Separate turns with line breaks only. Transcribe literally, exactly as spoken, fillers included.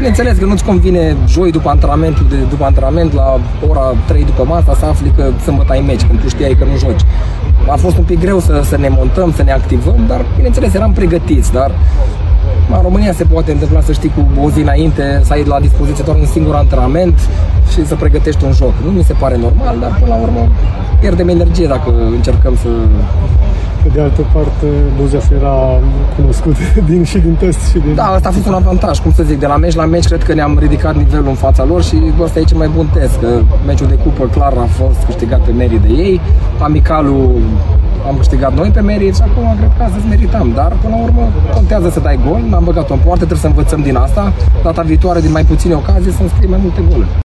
Bineînțeles că nu-ți convine joi după antrenamentul, de, după antrenament la ora trei după masa să afli că sâmbătă ai meci, când tu știai că nu joci. A fost un pic greu să, să ne montăm, să ne activăm, dar bineînțeles eram pregătiți, dar în România se poate întâmpla să știi cu o zi înainte, să ai la dispoziție doar un singur antrenament și să pregătești un joc. Nu mi se pare normal, dar până la urmă pierdem energie dacă încercăm să...
Pe de altă parte, Buzău era cunoscut din, și din test și din...
Da, asta a fost un avantaj, cum să zic, de la meci la meci cred că ne-am ridicat nivelul în fața lor și ăsta e cel mai bun test, că meciul de cupă clar a fost câștigat pe merit de ei, amicalul am câștigat noi pe merit și acum cred că astăzi meritam, dar până la urmă contează să dai gol, n-am băgat-o în poartă, trebuie să învățăm din asta, data viitoare din mai puține ocazii să înscrii mai multe goluri.